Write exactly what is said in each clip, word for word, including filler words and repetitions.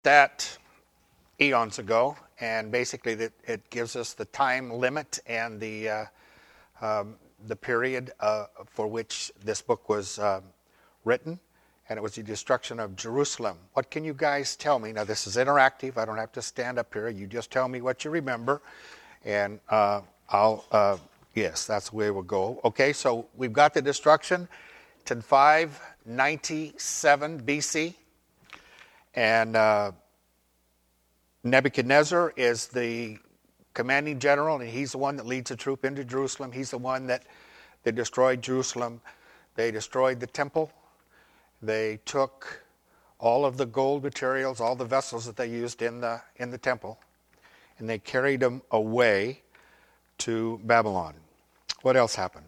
that eons ago, and basically it, it gives us the time limit and the uh, um, the period uh, for which this book was uh, written, and it was the destruction of Jerusalem. What can you guys tell me? Now, this is interactive. I don't have to stand up here. You just tell me what you remember, and uh, I'll, uh, yes, that's the way we'll go. Okay, so we've got the destruction. It's in five ninety-seven B C, and uh, Nebuchadnezzar is the commanding general, and he's the one that leads a troop into Jerusalem. He's the one that they destroyed Jerusalem. They destroyed the temple. They took all of the gold materials, all the vessels that they used in the in the temple, and they carried them away to Babylon. What else happened?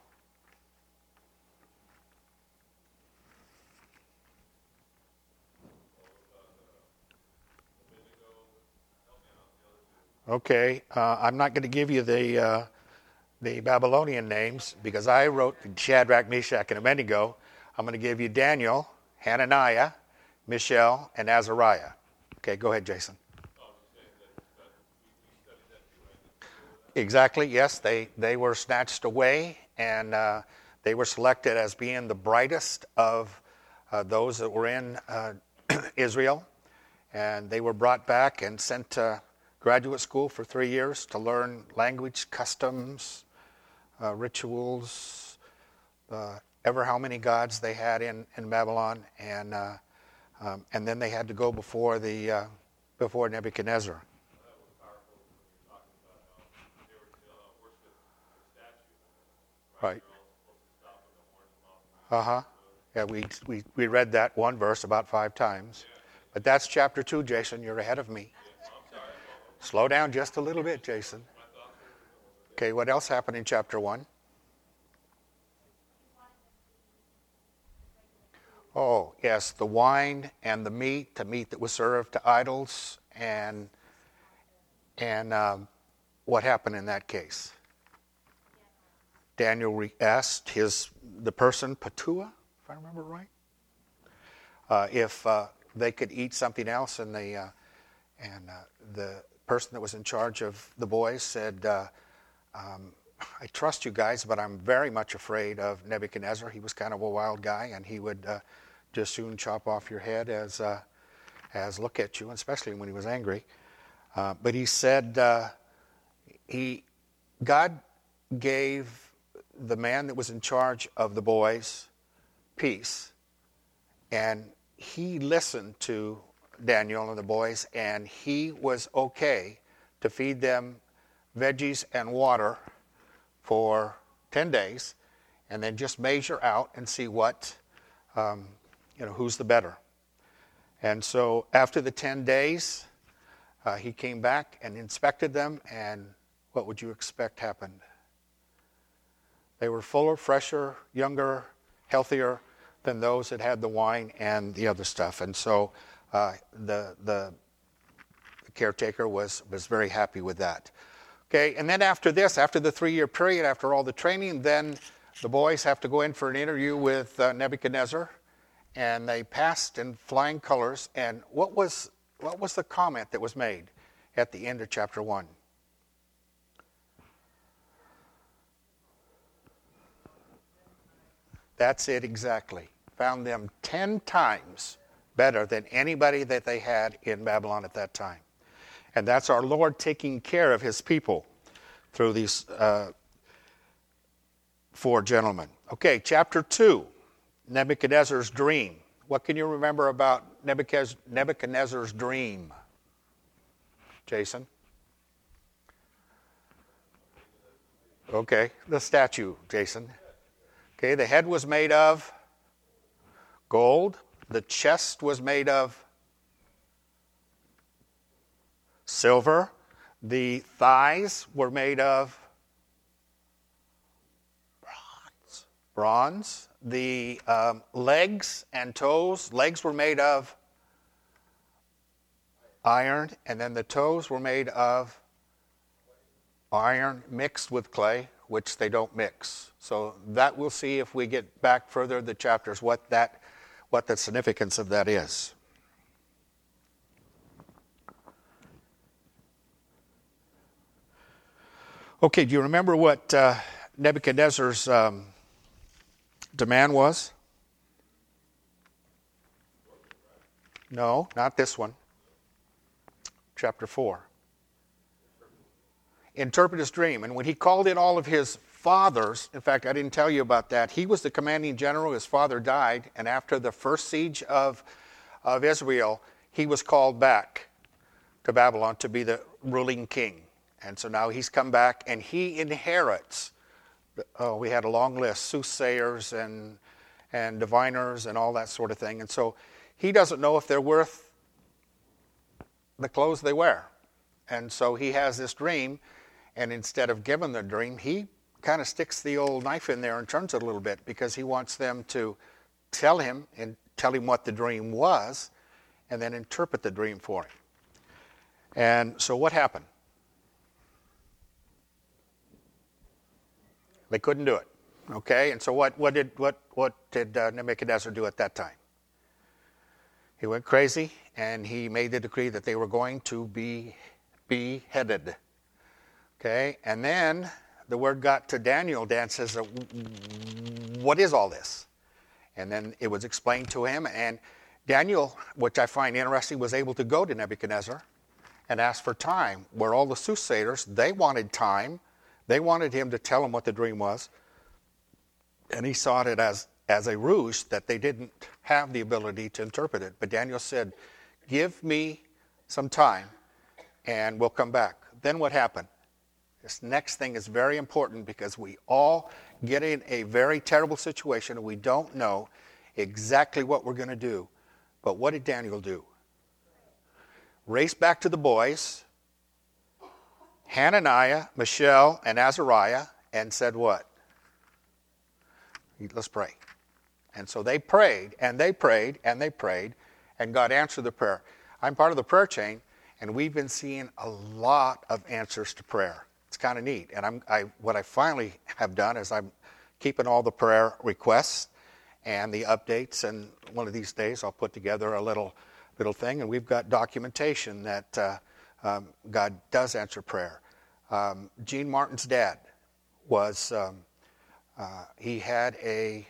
Okay, uh, I'm not going to give you the uh, the Babylonian names because I wrote Shadrach, Meshach, and Abednego. I'm going to give you Daniel, Hananiah, Mishael, and Azariah. Okay, go ahead, Jason. Exactly, yes, they, they were snatched away, and uh, they were selected as being the brightest of uh, those that were in uh, Israel, and they were brought back and sent to graduate school for three years to learn language, customs, uh, rituals, uh, ever how many gods they had in, in Babylon, and uh, um, and then they had to go before the uh, before Nebuchadnezzar. Right. Uh huh. Yeah, we we we read that one verse about five times, but that's chapter two, Jason. You're ahead of me. Slow down just a little bit, Jason. Okay, what else happened in chapter one? Oh, yes, the wine and the meat, the meat that was served to idols, and and um, what happened in that case? Daniel asked his the person, Petua, if I remember right, uh, if uh, they could eat something else, and the uh, and uh, the person that was in charge of the boys said, uh, um, I trust you guys, but I'm very much afraid of Nebuchadnezzar. He was kind of a wild guy, and he would uh, just soon chop off your head as uh, as look at you, especially when he was angry. Uh, but he said uh, he God gave the man that was in charge of the boys peace, and he listened to Daniel and the boys, and he was okay to feed them veggies and water for ten days, and then just measure out and see what, um, you know, who's the better. And so after the ten days, uh, he came back and inspected them, and what would you expect happened? They were fuller, fresher, younger, healthier than those that had the wine and the other stuff. And so uh, the, the the caretaker was was very happy with that. Okay, and then after this, after the three-year period, after all the training, then the boys have to go in for an interview with uh, Nebuchadnezzar, and they passed in flying colors. And what was what was the comment that was made at the end of chapter one? That's it exactly. Found them ten times better than anybody that they had in Babylon at that time. And that's our Lord taking care of his people through these uh, four gentlemen. Okay, chapter two, Nebuchadnezzar's dream. What can you remember about Nebuchadnezzar's dream? Jason? Okay, the statue, Jason. Okay, the head was made of gold. The chest was made of silver. The thighs were made of bronze. Bronze. The um, legs and toes, legs were made of iron, and then the toes were made of iron mixed with clay, which they don't mix. So that we'll see if we get back further in the chapters what that, what the significance of that is. Okay, do you remember what uh, Nebuchadnezzar's um, demand was? No, not this one. Chapter four. Interpret his dream. And when he called in all of his fathers, in fact, I didn't tell you about that. He was the commanding general. His father died. And after the first siege of, of Israel, he was called back to Babylon to be the ruling king. And so now he's come back and he inherits. Oh, we had a long list, soothsayers and, and diviners and all that sort of thing. And so he doesn't know if they're worth the clothes they wear. And so he has this dream, and instead of giving the dream, he kind of sticks the old knife in there and turns it a little bit because he wants them to tell him and tell him what the dream was and then interpret the dream for him. And so what happened? They couldn't do it. Okay, and so what, what did what what did uh, Nebuchadnezzar do at that time? He went crazy and he made the decree that they were going to be beheaded. Okay, and then the word got to Daniel. Dan says, "What is all this?" And then it was explained to him. And Daniel, which I find interesting, was able to go to Nebuchadnezzar and ask for time. Where all the soothsayers, they wanted time. They wanted him to tell them what the dream was. And he saw it as, as a ruse that they didn't have the ability to interpret it. But Daniel said, give me some time and we'll come back. Then what happened? This next thing is very important because we all get in a very terrible situation and we don't know exactly what we're going to do. But what did Daniel do? Race back to the boys, Hananiah, Mishael, and Azariah, and said what? Let's pray. And so they prayed, and they prayed, and they prayed, and God answered the prayer. I'm part of the prayer chain, and we've been seeing a lot of answers to prayer. It's kind of neat. And I'm, I, what I finally have done is I'm keeping all the prayer requests and the updates, and one of these days I'll put together a little little thing, and we've got documentation that uh, um, God does answer prayer. Um, Gene Martin's dad was... Um, Uh, he had a,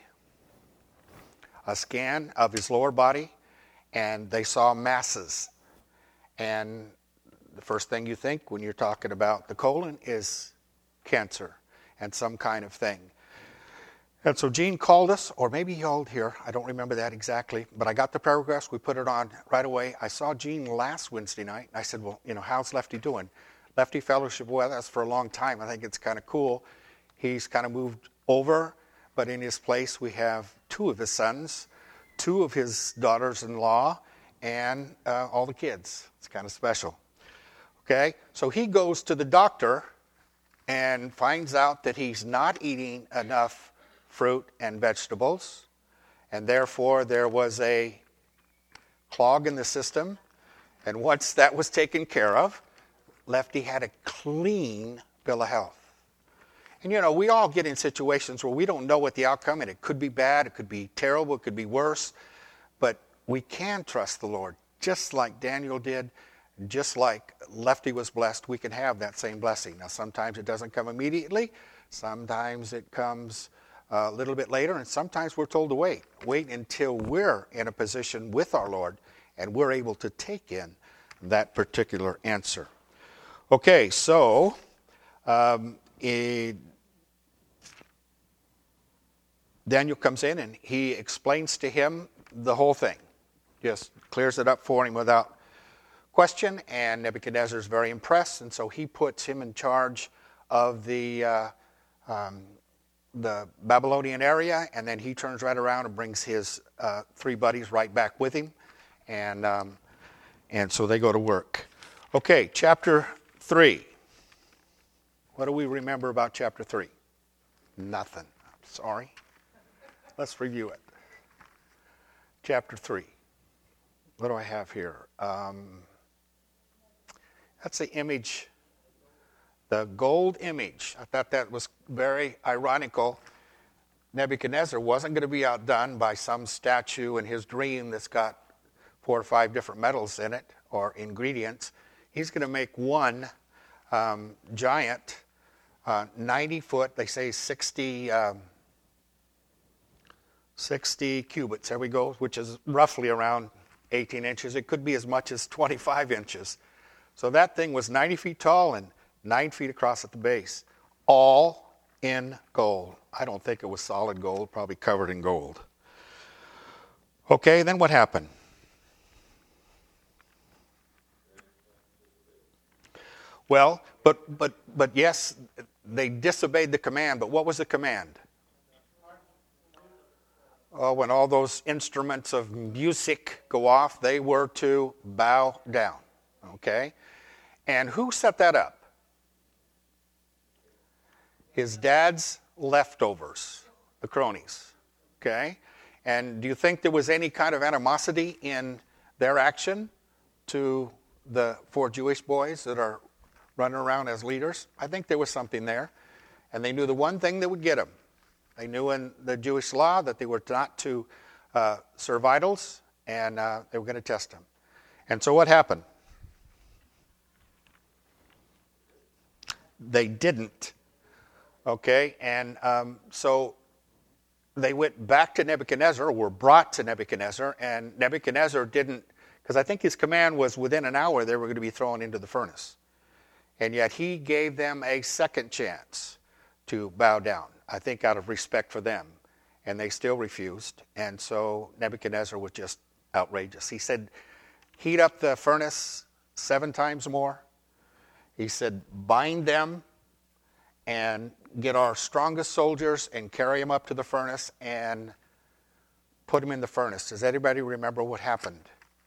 a scan of his lower body, and they saw masses. And the first thing you think when you're talking about the colon is cancer and some kind of thing. And so Gene called us, or maybe he called here. I don't remember that exactly. But I got the prayer request. We put it on right away. I saw Gene last Wednesday night. And I said, well, you know, how's Lefty doing? Lefty fellowship with us for a long time. I think it's kind of cool. He's kind of moved over, but in his place we have two of his sons, two of his daughters-in-law, and uh, all the kids. It's kind of special. Okay, so he goes to the doctor and finds out that he's not eating enough fruit and vegetables, and therefore there was a clog in the system, and once that was taken care of, Lefty had a clean bill of health. And, you know, we all get in situations where we don't know what the outcome, and it could be bad, it could be terrible, it could be worse. But we can trust the Lord, just like Daniel did, just like Lefty was blessed, we can have that same blessing. Now, sometimes it doesn't come immediately. Sometimes it comes a little bit later, and sometimes we're told to wait. Wait until we're in a position with our Lord, and we're able to take in that particular answer. Okay, so... Um, it, Daniel comes in and he explains to him the whole thing. Just clears it up for him without question, and Nebuchadnezzar is very impressed, and so he puts him in charge of the uh, um, the Babylonian area, and then he turns right around and brings his uh, three buddies right back with him, and um, and so they go to work. Okay, chapter three. What do we remember about chapter three? Nothing. I'm sorry. Let's review it. Chapter three. What do I have here? Um, that's the image, the gold image. I thought that was very ironical. Nebuchadnezzar wasn't going to be outdone by some statue in his dream that's got four or five different metals in it or ingredients. He's going to make one um, giant uh, ninety foot, they say sixty, um, sixty cubits, there we go, which is roughly around eighteen inches. It could be as much as twenty-five inches. So that thing was ninety feet tall and nine feet across at the base, all in gold. I don't think it was solid gold, probably covered in gold. Okay, then what happened? Well, but but but yes, they disobeyed the command, but what was the command? Oh, when all those instruments of music go off, they were to bow down. Okay? And who set that up? His dad's leftovers, the cronies. Okay? And do you think there was any kind of animosity in their action to the four Jewish boys that are running around as leaders? I think there was something there. And they knew the one thing that would get them. They knew in the Jewish law that they were not to uh, serve idols, and uh, they were going to test them. And so what happened? They didn't. Okay, and um, so they went back to Nebuchadnezzar, or were brought to Nebuchadnezzar, and Nebuchadnezzar didn't, because I think his command was within an hour they were going to be thrown into the furnace. And yet he gave them a second chance to bow down, I think out of respect for them. And they still refused. And so Nebuchadnezzar was just outrageous. He said, heat up the furnace seven times more. He said, bind them and get our strongest soldiers and carry them up to the furnace and put them in the furnace. Does anybody remember what happened?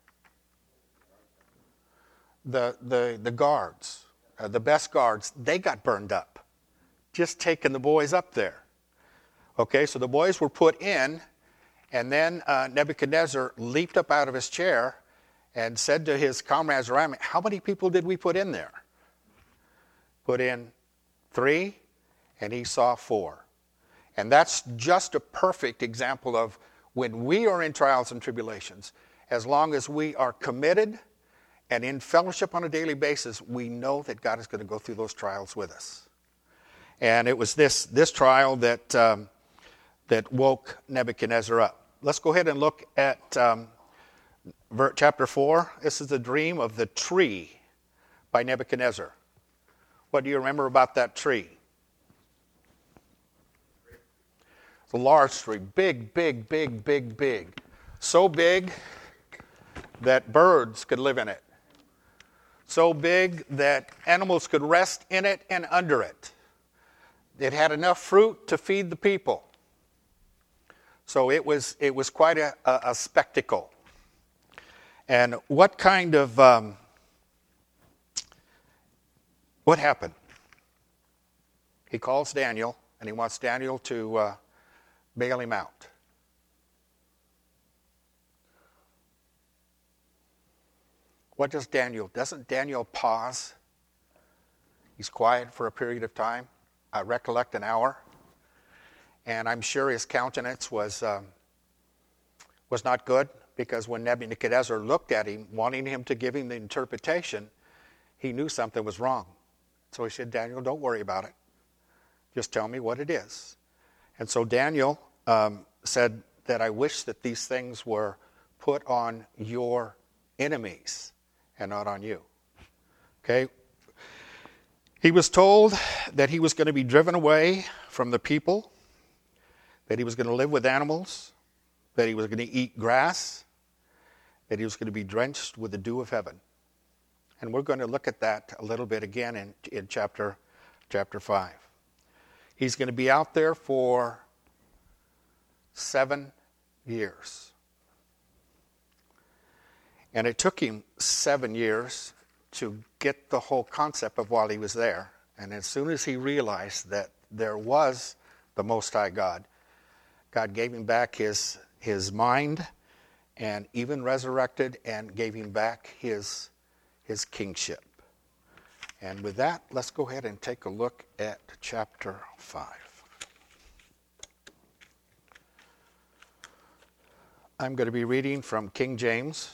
The, the, the guards, uh, the best guards, they got burned up. Just taking the boys up there. Okay, so the boys were put in, and then uh, Nebuchadnezzar leaped up out of his chair and said to his comrades around him, how many people did we put in there? Put in three, and he saw four. And that's just a perfect example of when we are in trials and tribulations, as long as we are committed and in fellowship on a daily basis, we know that God is going to go through those trials with us. And it was this, this trial that, um, that woke Nebuchadnezzar up. Let's go ahead and look at um, chapter four. This is the dream of the tree by Nebuchadnezzar. What do you remember about that tree? It's a large tree, big, big, big, big, big. So big that birds could live in it. So big that animals could rest in it and under it. It had enough fruit to feed the people. So it was it was quite a, a, a spectacle. And what kind of, um, what happened? He calls Daniel, and he wants Daniel to uh, bail him out. What does Daniel, doesn't Daniel pause? He's quiet for a period of time. I recollect an hour. And I'm sure his countenance was um, was not good, because when Nebuchadnezzar looked at him, wanting him to give him the interpretation, he knew something was wrong. So he said, Daniel, don't worry about it. Just tell me what it is. And so Daniel um, said that I wish that these things were put on your enemies and not on you. Okay? He was told that he was going to be driven away from the people, that he was going to live with animals, that he was going to eat grass, that he was going to be drenched with the dew of heaven. And we're going to look at that a little bit again in, in chapter, chapter five. He's going to be out there for seven years. And it took him seven years to get the whole concept of while he was there. And as soon as he realized that there was the Most High God, God gave him back his, his mind, and even resurrected and gave him back his, his kingship. And with that, let's go ahead and take a look at chapter five. I'm going to be reading from King James.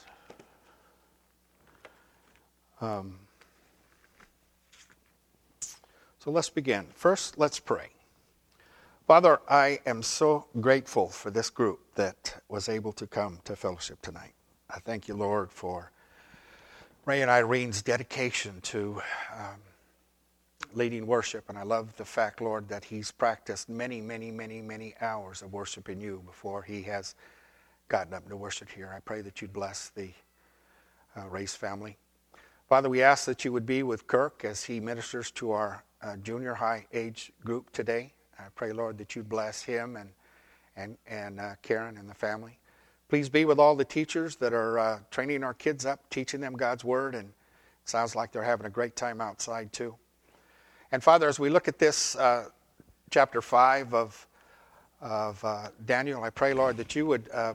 Um, So let's begin. First, let's pray. Father, I am so grateful for this group that was able to come to fellowship tonight. I thank you, Lord, for Ray and Irene's dedication to um, leading worship. And I love the fact, Lord, that he's practiced many, many, many, many hours of worshiping you before he has gotten up to worship here. I pray that you'd bless the uh, Ray's family. Father, we ask that you would be with Kirk as he ministers to our uh, junior high age group today. I pray, Lord, that you'd bless him and and and uh, Karen and the family. Please be with all the teachers that are uh, training our kids up, teaching them God's word, and it sounds like they're having a great time outside too. And Father, as we look at this uh, chapter five of of uh, Daniel, I pray, Lord, that you would uh,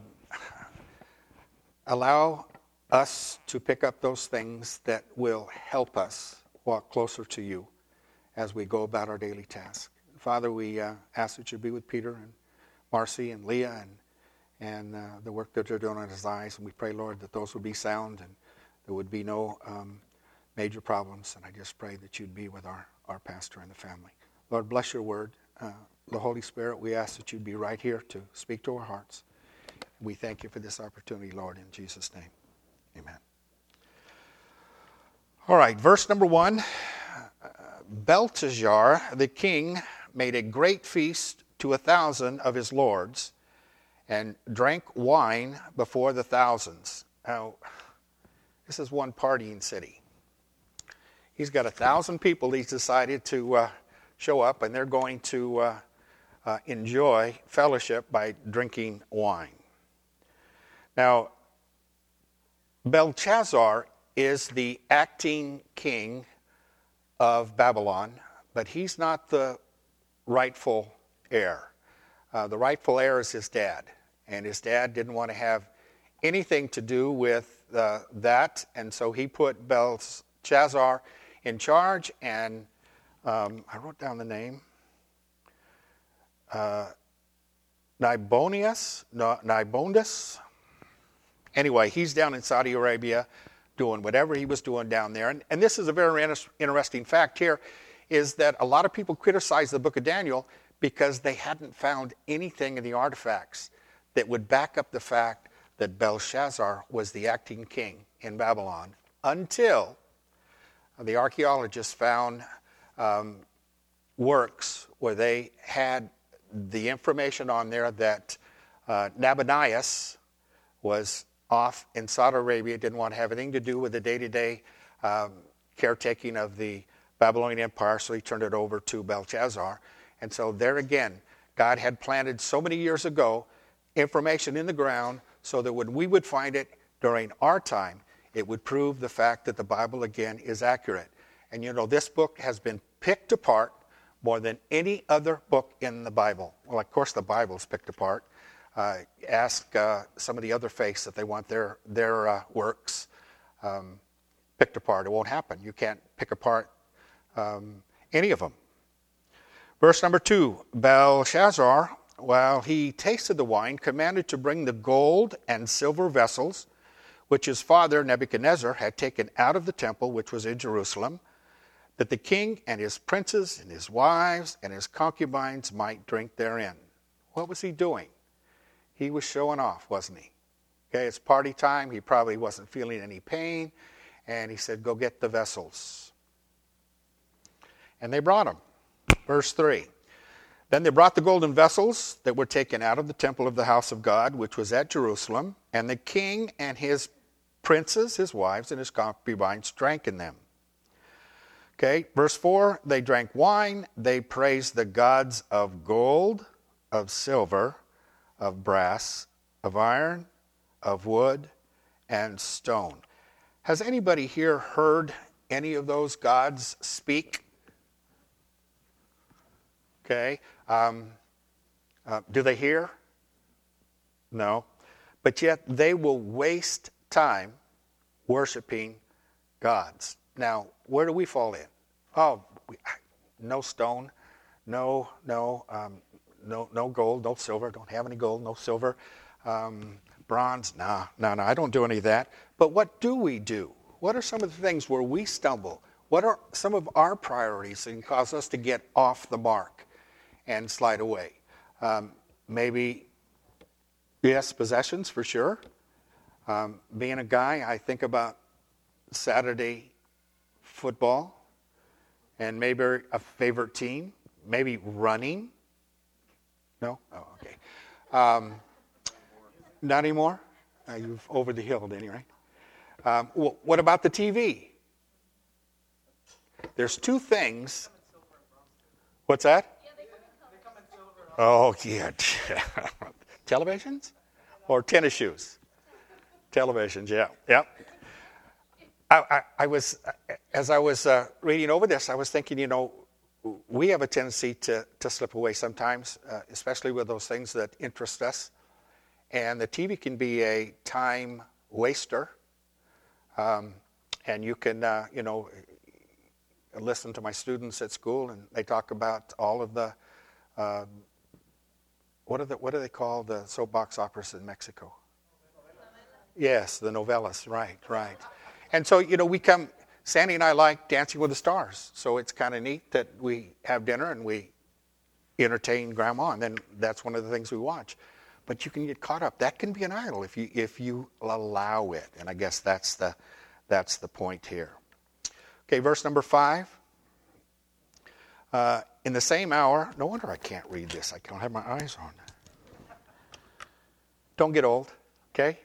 allow us to pick up those things that will help us walk closer to you as we go about our daily task. Father, we uh, ask that you be with Peter and Marcy and Leah and and uh, the work that they're doing on his eyes. And we pray, Lord, that those would be sound and there would be no um, major problems. And I just pray that you'd be with our, our pastor and the family. Lord, bless your word. Uh, the Holy Spirit, we ask that you'd be right here to speak to our hearts. We thank you for this opportunity, Lord, in Jesus' name. Amen. All right, verse number one. Belteshazzar, the king, made a great feast to a thousand of his lords, and drank wine before the thousands. Now, this is one partying city. He's got a thousand people he's decided to uh, show up, and they're going to uh, uh, enjoy fellowship by drinking wine. Now, Belshazzar is the acting king of Babylon, but he's not the rightful heir. Uh, the rightful heir is his dad, and his dad didn't want to have anything to do with uh, that, and so he put Belshazzar in charge, and um, I wrote down the name, uh, Nabonius, no, Nabonidus. Anyway, he's down in Saudi Arabia doing whatever he was doing down there, and, and this is a very inter- interesting fact here, is that a lot of people criticize the book of Daniel because they hadn't found anything in the artifacts that would back up the fact that Belshazzar was the acting king in Babylon until the archaeologists found um, works where they had the information on there that uh, Nabonidus was off in Saudi Arabia, didn't want to have anything to do with the day-to-day um, caretaking of the Babylonian Empire, so he turned it over to Belshazzar. And so there again, God had planted so many years ago information in the ground so that when we would find it during our time, it would prove the fact that the Bible again is accurate. And you know, this book has been picked apart more than any other book in the Bible. Well, of course, the Bible is picked apart. Uh, ask uh, some of the other faiths if they want their, their uh, works um, picked apart. It won't happen. You can't pick apart um, any of them. Verse number two, Belshazzar, while he tasted the wine, commanded to bring the gold and silver vessels, which his father Nebuchadnezzar had taken out of the temple, which was in Jerusalem, that the king and his princes and his wives and his concubines might drink therein. What was he doing? He was showing off, wasn't he? Okay, it's party time. He probably wasn't feeling any pain. And he said, go get the vessels. And they brought them. Verse three. Then they brought the golden vessels that were taken out of the temple of the house of God, which was at Jerusalem, and the king and his princes, his wives, and his concubines drank in them. Okay, verse four, they drank wine, they praised the gods of gold, of silver, of brass, of iron, of wood, and stone. Has anybody here heard any of those gods speak? Okay. Um, uh, do they hear? No. But yet they will waste time worshiping gods. Now, where do we fall in? Oh, we, no stone, no, no, um, no, no gold, no silver. Don't have any gold, no silver, um, bronze. Nah, no, no, I don't do any of that. But what do we do? What are some of the things where we stumble, what are some of our priorities that can cause us to get off the mark and slide away? Um, maybe, yes, possessions for sure. Um, being a guy, I think about Saturday football and maybe a favorite team, maybe running. No? Oh, okay. Um, not anymore? Uh, you've over the hill, didn't you, right? Um, well, what about the T V? There's two things. What's that? Oh, yeah. Televisions? Or tennis shoes? Televisions, yeah. Yep. I, I, I was, as I was uh, reading over this, I was thinking, you know, we have a tendency to, to slip away sometimes, uh, especially with those things that interest us. And the T V can be a time waster. Um, and you can, uh, you know, listen to my students at school, and they talk about all of the, uh, what are the, what do they call the soapbox operas in Mexico? Yes, the novellas, right, right. And so, you know, we come, Sandy and I like Dancing with the Stars, so it's kind of neat that we have dinner and we entertain Grandma, and then that's one of the things we watch. But you can get caught up. That can be an idol if you if you allow it, and I guess that's the that's the point here. Okay, verse number five. Uh, in the same hour, no wonder I can't read this. I don't have my eyes on. Don't get old, okay?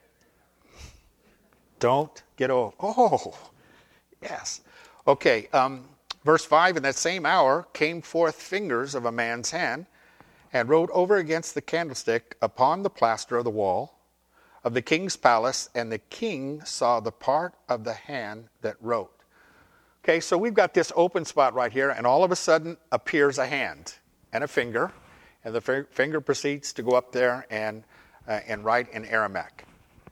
Don't get old. Oh, yes. Okay, um, verse five, in that same hour came forth fingers of a man's hand and wrote over against the candlestick upon the plaster of the wall of the king's palace, and the king saw the part of the hand that wrote. Okay, so we've got this open spot right here, and all of a sudden appears a hand and a finger, and the f- finger proceeds to go up there and uh, and write in Aramaic.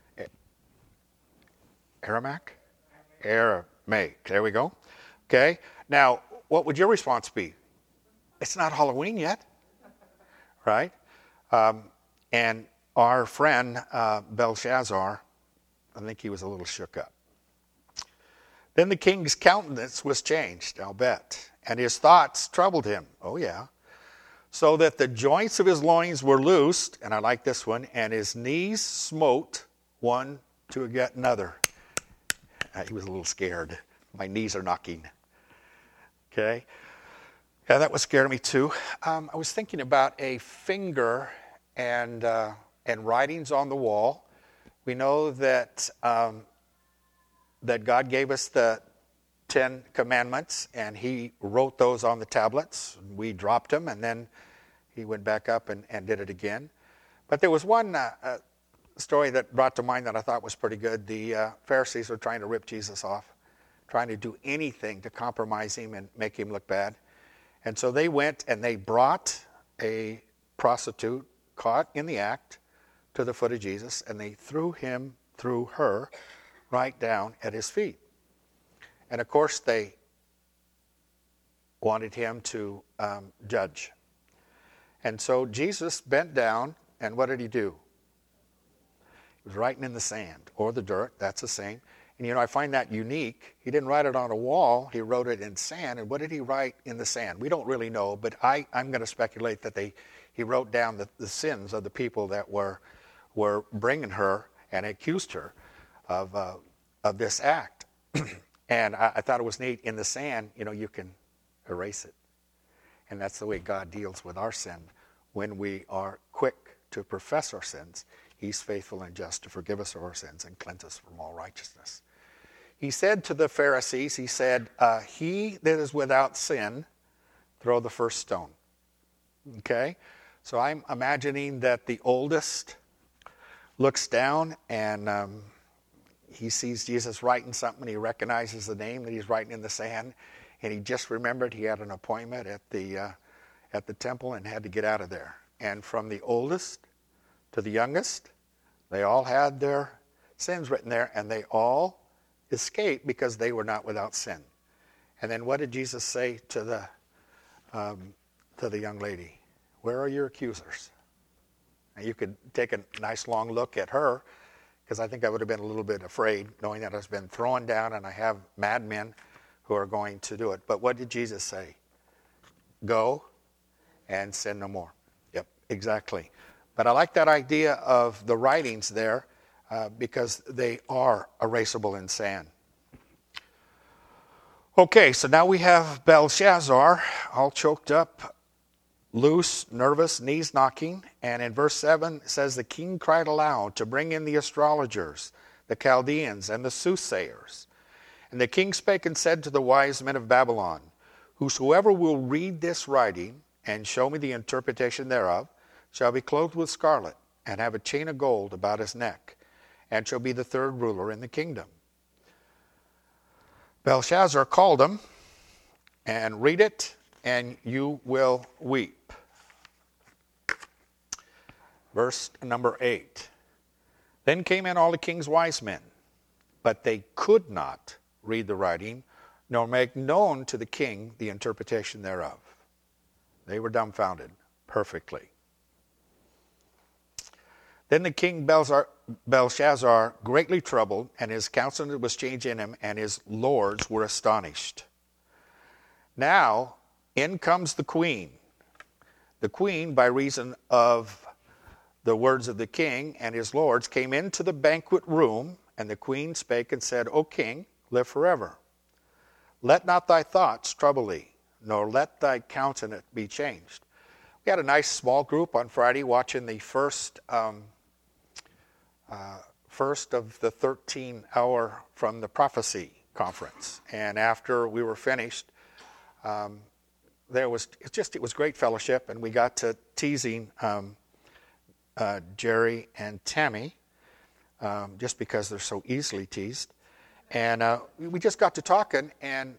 Aramaic? Aramaic. There we go. Okay. Now, what would your response be? It's not Halloween yet, right? Um, and our friend uh, Belshazzar, I think he was a little shook up. Then the king's countenance was changed, I'll bet, and his thoughts troubled him. Oh, yeah. So that the joints of his loins were loosed, and I like this one, and his knees smote one to get another. Uh, he was a little scared. My knees are knocking. Okay. Yeah, that was scaring me too. Um, I was thinking about a finger and uh, and writings on the wall. We know that um, that God gave us the Ten Commandments, and He wrote those on the tablets. We dropped them, and then He went back up and, and did it again. But there was one uh, uh, story that brought to mind that I thought was pretty good. The uh, Pharisees were trying to rip Jesus off, trying to do anything to compromise Him and make Him look bad. And so they went and they brought a prostitute caught in the act to the foot of Jesus, and they threw him, threw her, right down at His feet. And of course they wanted Him to um, judge. And so Jesus bent down, and what did He do? He was writing in the sand or the dirt, that's the same. And you know, I find that unique. He didn't write it on a wall, He wrote it in sand. And what did He write in the sand? We don't really know, but I, I'm going to speculate that they, He wrote down the, the sins of the people that were were bringing her and accused her of uh, of this act. And I, I thought it was neat. In the sand, you know, you can erase it. And that's the way God deals with our sin. When we are quick to profess our sins, He's faithful and just to forgive us of our sins and cleanse us from all righteousness. He said to the Pharisees, He said, uh, he that is without sin, throw the first stone. Okay? So I'm imagining that the oldest looks down and um, he sees Jesus writing something. He recognizes the name that He's writing in the sand. And he just remembered he had an appointment at the uh, at the temple and had to get out of there. And from the oldest to the youngest, they all had their sins written there, and they all escaped because they were not without sin. And then what did Jesus say to the um, to the young lady? Where are your accusers? And you could take a nice long look at her, because I think I would have been a little bit afraid, knowing that I've been thrown down and I have madmen who are going to do it. But what did Jesus say? Go and sin no more. Yep, exactly. But I like that idea of the writings there uh, because they are erasable in sand. Okay, so now we have Belshazzar all choked up, loose, nervous, knees knocking. And in verse seven it says, the king cried aloud to bring in the astrologers, the Chaldeans, and the soothsayers. And the king spake and said to the wise men of Babylon, whosoever will read this writing and show me the interpretation thereof shall be clothed with scarlet and have a chain of gold about his neck, and shall be the third ruler in the kingdom. Belshazzar called him, and read it, and you will weep. Verse number eight. Then came in all the king's wise men, but they could not read the writing, nor make known to the king the interpretation thereof. They were dumbfounded perfectly. Then the king Belshazzar, greatly troubled, and his countenance was changed in him, and his lords were astonished. Now in comes the queen. The queen, by reason of the words of the king and his lords, came into the banquet room, and the queen spake and said, O king, live forever. Let not thy thoughts trouble thee, nor let thy countenance be changed. We had a nice small group on Friday watching the first um, uh, first of the thirteen hour from the prophecy conference. And after we were finished, um, there was it just it was great fellowship, and we got to teasing um, uh, Jerry and Tammy um, just because they're so easily teased. And uh, we just got to talking, and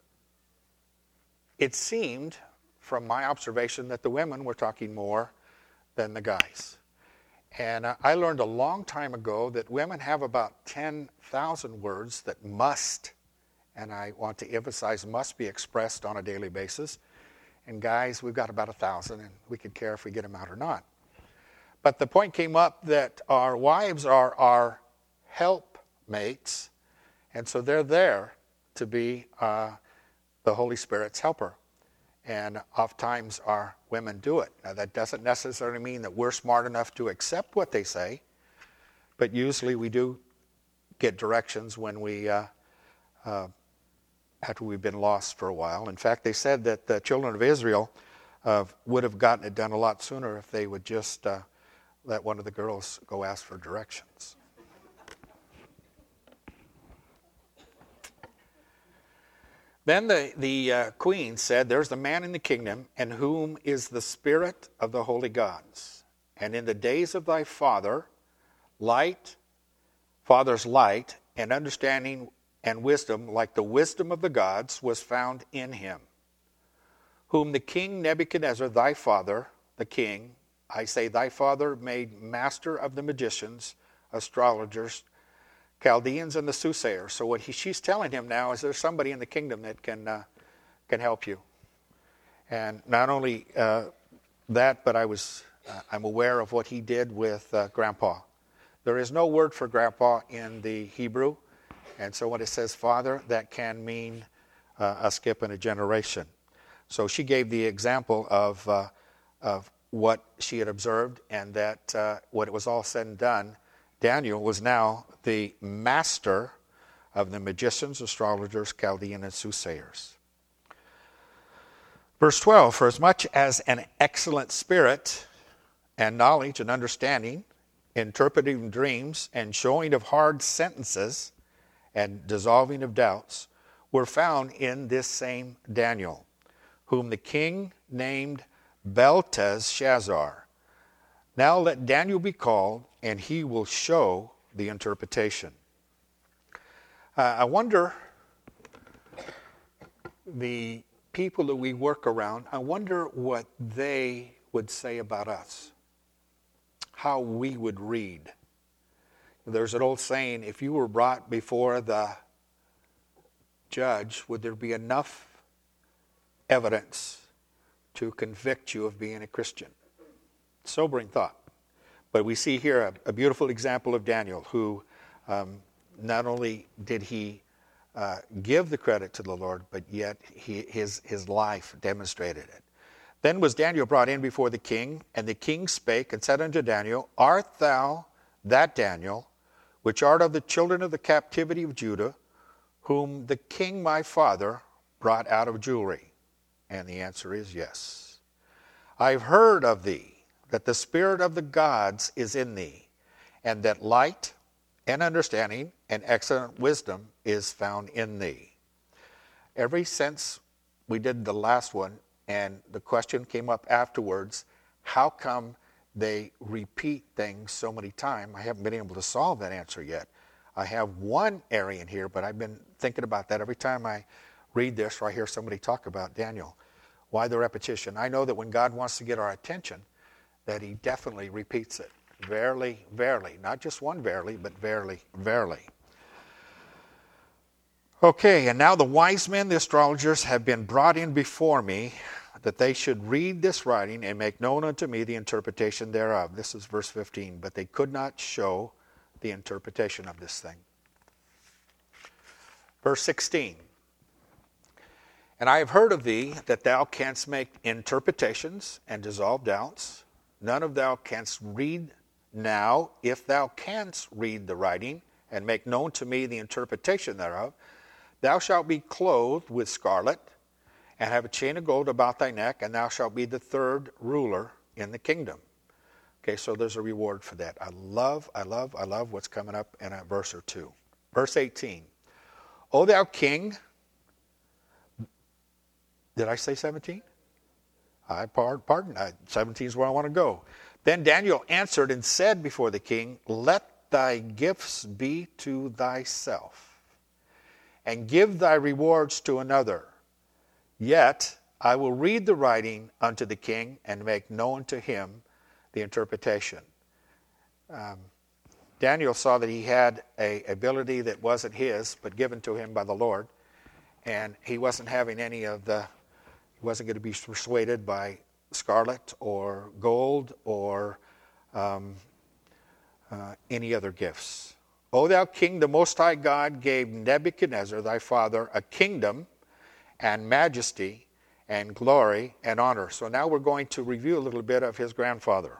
it seemed, from my observation, that the women were talking more than the guys. And uh, I learned a long time ago that women have about ten thousand words that must, and I want to emphasize must, be expressed on a daily basis. And guys, we've got about a thousand, and we could care if we get them out or not. But the point came up that our wives are our helpmates, and so they're there to be uh, the Holy Spirit's helper. And oftentimes our women do it. Now that doesn't necessarily mean that we're smart enough to accept what they say, but usually we do get directions when we, uh, uh, after we've been lost for a while. In fact, they said that the children of Israel uh, would have gotten it done a lot sooner if they would just uh, let one of the girls go ask for directions. Then the, the uh, queen said, there's the man in the kingdom, in whom is the spirit of the holy gods. And in the days of thy father, light, father's light, and understanding and wisdom, like the wisdom of the gods, was found in him. Whom the king Nebuchadnezzar, thy father, the king, I say thy father, made master of the magicians, astrologers, Chaldeans, and the soothsayers. So what he, she's telling him now is there's somebody in the kingdom that can uh, can help you. And not only uh, that, but I was uh, I'm aware of what he did with uh, Grandpa. There is no word for Grandpa in the Hebrew, and so when it says father, that can mean uh, a skip in a generation. So she gave the example of uh, of what she had observed, and that uh, when it was all said and done, Daniel was now the master of the magicians, astrologers, Chaldean, and soothsayers. Verse twelve, for as much as an excellent spirit and knowledge and understanding, interpreting dreams and showing of hard sentences and dissolving of doubts, were found in this same Daniel, whom the king named Belteshazzar. Now let Daniel be called, and he will show the interpretation. Uh, I wonder, the people that we work around, I wonder what they would say about us, how we would read. There's an old saying, if you were brought before the judge, would there be enough evidence to convict you of being a Christian? Sobering thought. But we see here a, a beautiful example of Daniel, who um, not only did he uh, give the credit to the Lord, but yet he, his, his life demonstrated it. Then was Daniel brought in before the king, and the king spake and said unto Daniel, Art thou that Daniel, which art of the children of the captivity of Judah, whom the king my father brought out of Jewry? And the answer is yes. I've heard of thee, that the spirit of the gods is in thee, and that light and understanding and excellent wisdom is found in thee. Ever since we did the last one, and the question came up afterwards, how come they repeat things so many times? I haven't been able to solve that answer yet. I have one area in here, but I've been thinking about that every time I read this or I hear somebody talk about Daniel. Why the repetition? I know that when God wants to get our attention, that he definitely repeats it. Verily, verily. Not just one verily, but verily, verily. Okay, and now the wise men, the astrologers, have been brought in before me, that they should read this writing and make known unto me the interpretation thereof. This is verse fifteen. But they could not show the interpretation of this thing. Verse sixteen. And I have heard of thee that thou canst make interpretations and dissolve doubts. None of thou canst read now. If thou canst read the writing and make known to me the interpretation thereof, thou shalt be clothed with scarlet, and have a chain of gold about thy neck, and thou shalt be the third ruler in the kingdom. Okay, so there's a reward for that. I love, I love, I love what's coming up in a verse or two. Verse eighteen. O thou king, did I say seventeen? I pardon, seventeen is where I want to go. Then Daniel answered and said before the king, Let thy gifts be to thyself, and give thy rewards to another. Yet I will read the writing unto the king, and make known to him the interpretation. Um, Daniel saw that he had a ability that wasn't his, but given to him by the Lord, and he wasn't having any of the, he wasn't going to be persuaded by scarlet or gold or um, uh, any other gifts. O thou king, the Most High God gave Nebuchadnezzar thy father a kingdom and majesty and glory and honor. So now we're going to review a little bit of his grandfather.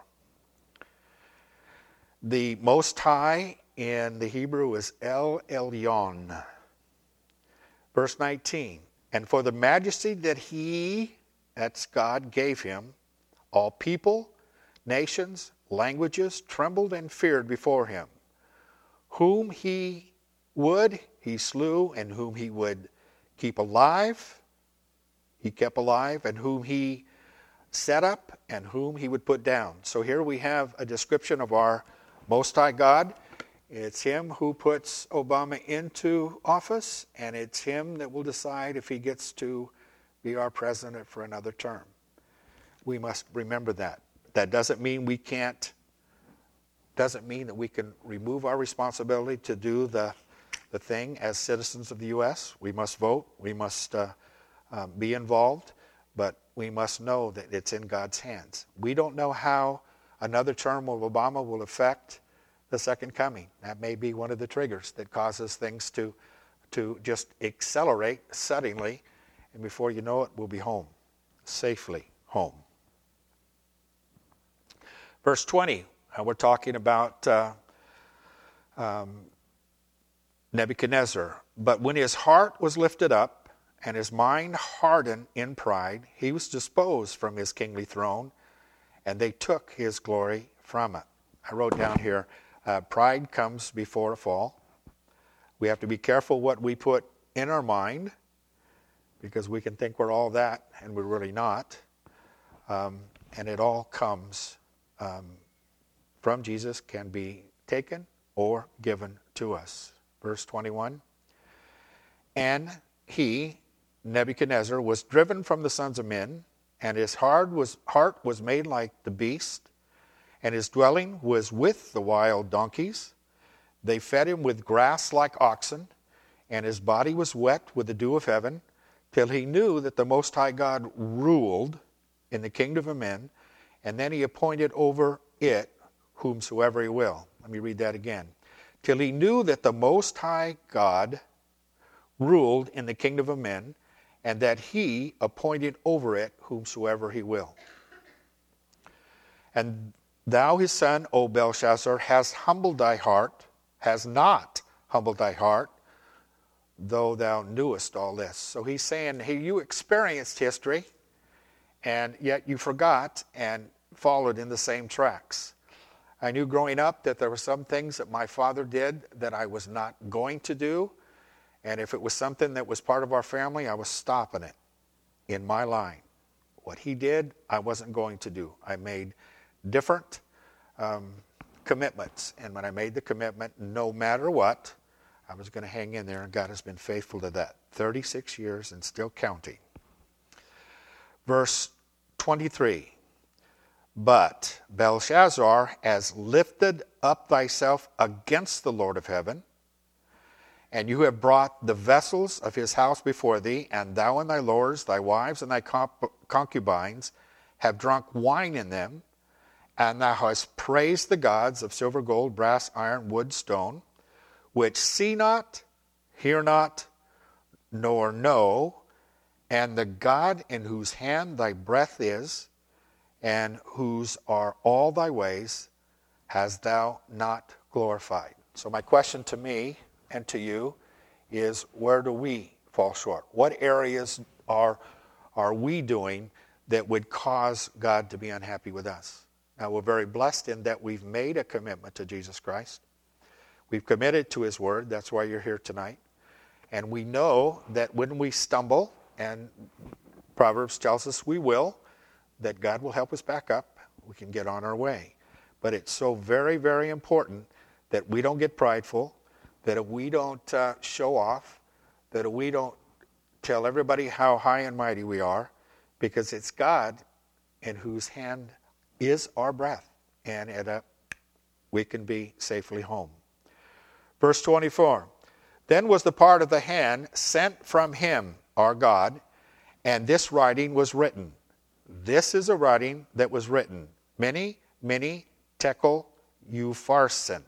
The Most High in the Hebrew is El Elyon. Verse nineteen. And for the majesty that he, that's God, gave him, all people, nations, languages trembled and feared before him. Whom he would, he slew, and whom he would keep alive, he kept alive, and whom he set up, and whom he would put down. So here we have a description of our Most High God. It's him who puts Obama into office, and it's him that will decide if he gets to be our president for another term. We must remember that. That doesn't mean we can't, doesn't mean that we can remove our responsibility to do the, the thing as citizens of the U S. We must vote. We must uh, um, be involved. But we must know that it's in God's hands. We don't know how another term of Obama will affect the second coming. That may be one of the triggers that causes things to, to just accelerate suddenly, and before you know it, we'll be home, safely home. Verse twenty, uh, we're talking about uh, um, Nebuchadnezzar. But when his heart was lifted up, and his mind hardened in pride, he was disposed from his kingly throne, and they took his glory from it. I wrote down here, Uh, pride comes before a fall. We have to be careful what we put in our mind, because we can think we're all that and we're really not. Um, and it all comes um, from Jesus, can be taken or given to us. Verse twenty-one. And he, Nebuchadnezzar, was driven from the sons of men, and his heart was, heart was made like the beast, and his dwelling was with the wild donkeys. They fed him with grass like oxen, and his body was wet with the dew of heaven, till he knew that the Most High God ruled in the kingdom of men, and then he appointed over it whomsoever he will. Let me read that again. Till he knew that the Most High God ruled in the kingdom of men, and that he appointed over it whomsoever he will. And thou his son, O Belshazzar, hast humbled thy heart, has not humbled thy heart, though thou knewest all this. So he's saying, hey, you experienced history, and yet you forgot and followed in the same tracks. I knew growing up that there were some things that my father did that I was not going to do, and if it was something that was part of our family, I was stopping it in my line. What he did, I wasn't going to do. I made different um, commitments, and when I made the commitment, no matter what, I was going to hang in there, and God has been faithful to that. thirty-six years and still counting. Verse twenty-three. But Belshazzar has lifted up thyself against the Lord of heaven, and you have brought the vessels of his house before thee, and thou and thy lords, thy wives and thy concubines have drunk wine in them, and thou hast praised the gods of silver, gold, brass, iron, wood, stone, which see not, hear not, nor know, and the God in whose hand thy breath is, and whose are all thy ways, hast thou not glorified. So my question to me and to you is, where do we fall short? What areas are, are we doing that would cause God to be unhappy with us? Now, we're very blessed in that we've made a commitment to Jesus Christ. We've committed to his word. That's why you're here tonight. And we know that when we stumble, and Proverbs tells us we will, that God will help us back up. We can get on our way. But it's so very, very important that we don't get prideful, that we don't uh, show off, that we don't tell everybody how high and mighty we are, because it's God in whose hand is our breath, and it, uh, we can be safely home. Verse twenty-four, then was the part of the hand sent from him, our God, and this writing was written. This is a writing that was written. Mene, Mene, Tekel, Upharsin.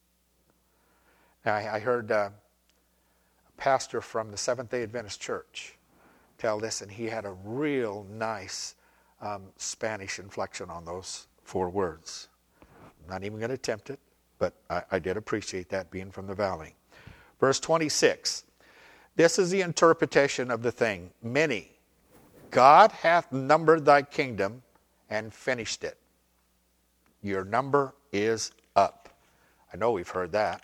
Now, I, I heard uh, a pastor from the Seventh-day Adventist Church tell this, and he had a real nice um, Spanish inflection on those four words. I'm not even going to attempt it, but I, I did appreciate that, being from the valley. Verse twenty-six. This is the interpretation of the thing. Many. God hath numbered thy kingdom and finished it. Your number is up. I know we've heard that.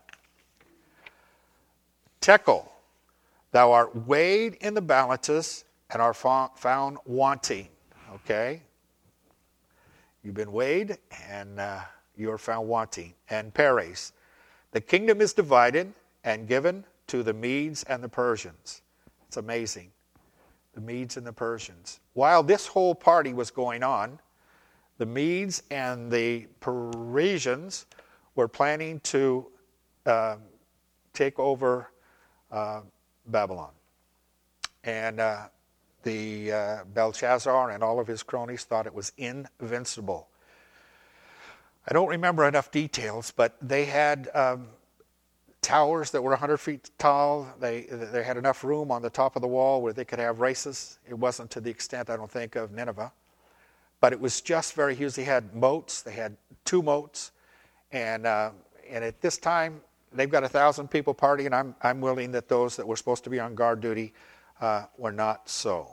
Tekel, thou art weighed in the balances and are found wanting. Okay? You've been weighed and uh, you are found wanting. And Peres, the kingdom is divided and given to the Medes and the Persians. It's amazing. The Medes and the Persians. While this whole party was going on, the Medes and the Persians were planning to uh, take over uh, Babylon. And uh, the uh, Belshazzar and all of his cronies thought it was invincible. I don't remember enough details, but they had um, towers that were one hundred feet tall. They they had enough room on the top of the wall where they could have races. It wasn't to the extent, I don't think, of Nineveh. But it was just very huge. They had moats. They had two moats. And uh, and at this time, they've got a thousand people partying. I'm, I'm willing that those that were supposed to be on guard duty uh, were not so.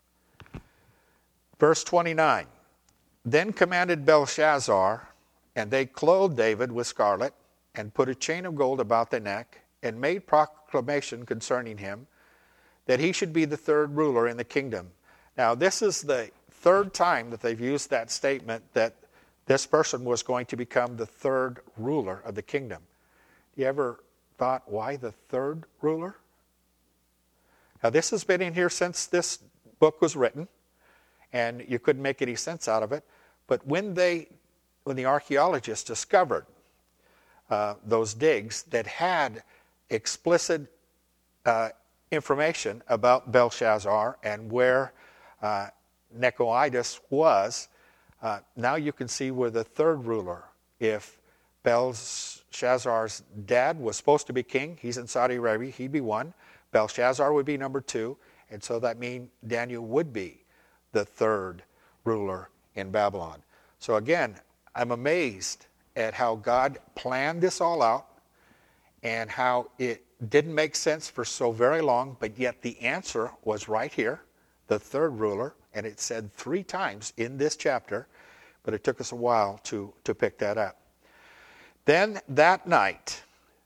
Verse twenty-nine. Then commanded Belshazzar, and they clothed David with scarlet, and put a chain of gold about the neck, and made proclamation concerning him, that he should be the third ruler in the kingdom. Now, this is the third time that they've used that statement that this person was going to become the third ruler of the kingdom. You ever thought, why the third ruler? Now, this has been in here since this book was written, and you couldn't make any sense out of it. But when they, when the archaeologists discovered uh, those digs that had explicit uh, information about Belshazzar and where uh, Nechoidas was, uh, now you can see where the third ruler, if Belshazzar's dad was supposed to be king, he's in Saudi Arabia, he'd be one. Belshazzar would be number two, and so that means Daniel would be the third ruler in Babylon. So again, I'm amazed at how God planned this all out and how it didn't make sense for so very long, but yet the answer was right here, the third ruler, and it said three times in this chapter, but it took us a while to, to pick that up. Then that night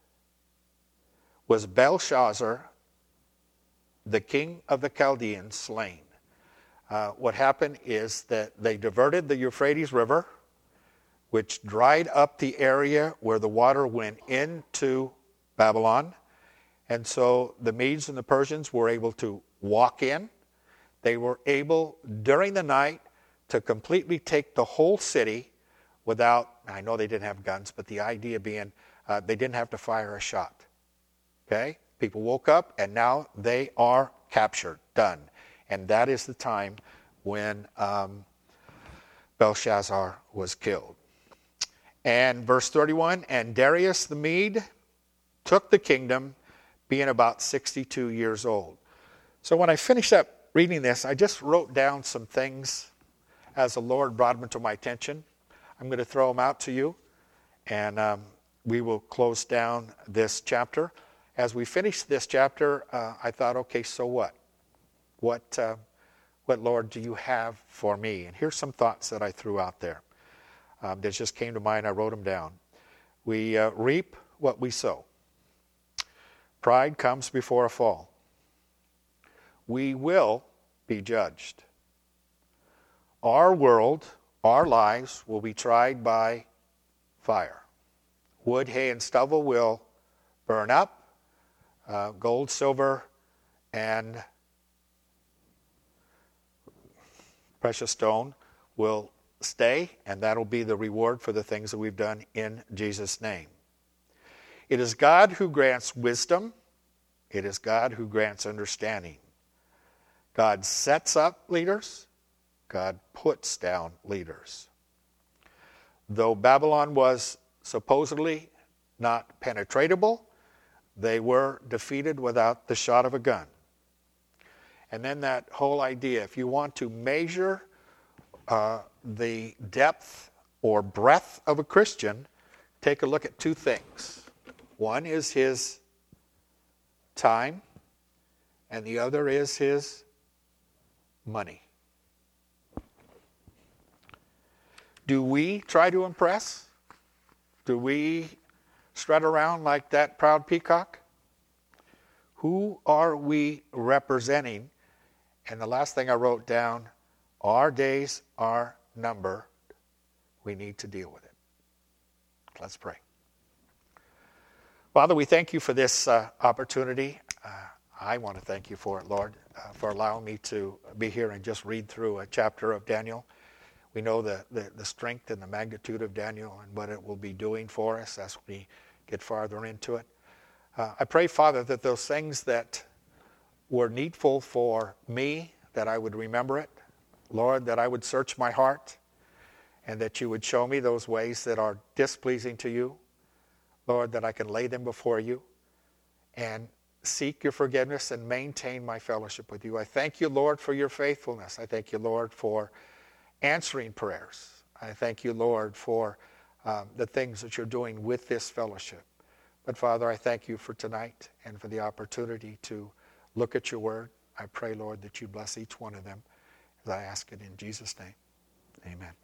was Belshazzar, the king of the Chaldeans, slain. Uh, what happened is that they diverted the Euphrates River, which dried up the area where the water went into Babylon. And so the Medes and the Persians were able to walk in. They were able, during the night, to completely take the whole city without, I know they didn't have guns, but the idea being uh, they didn't have to fire a shot. Okay? People woke up and now they are captured, done. And that is the time when um, Belshazzar was killed. And verse thirty-one, and Darius the Mede took the kingdom, being about sixty-two years old. So when I finished up reading this, I just wrote down some things as the Lord brought them to my attention. I'm going to throw them out to you, and um, we will close down this chapter. As we finish this chapter, uh, I thought, okay, so what? What, uh, what, Lord, do you have for me? And here's some thoughts that I threw out there. Um, that just came to mind. I wrote them down. We uh, reap what we sow. Pride comes before a fall. We will be judged. Our world, our lives will be tried by fire. Wood, hay, and stubble will burn up. Uh, gold, silver, and precious stone will stay, and that'll be the reward for the things that we've done in Jesus' name. It is God who grants wisdom. It is God who grants understanding. God sets up leaders. God puts down leaders. Though Babylon was supposedly not penetratable, they were defeated without the shot of a gun. And then that whole idea, if you want to measure uh, the depth or breadth of a Christian, take a look at two things. One is his time, and the other is his money. Do we try to impress? Do we strut around like that proud peacock? Who are we representing? And the last thing I wrote down, our days are numbered. We need to deal with it. Let's pray. Father, we thank you for this uh, opportunity. Uh, I want to thank you for it, Lord, uh, for allowing me to be here and just read through a chapter of Daniel. We know the, the, the strength and the magnitude of Daniel and what it will be doing for us as we get farther into it. Uh, I pray, Father, that those things that were needful for me, that I would remember it. Lord, that I would search my heart and that you would show me those ways that are displeasing to you. Lord, that I can lay them before you and seek your forgiveness and maintain my fellowship with you. I thank you, Lord, for your faithfulness. I thank you, Lord, for answering prayers. I thank you, Lord, for um, the things that you're doing with this fellowship. But, Father, I thank you for tonight and for the opportunity to look at your word. I pray, Lord, that you bless each one of them as I ask it in Jesus' name. Amen.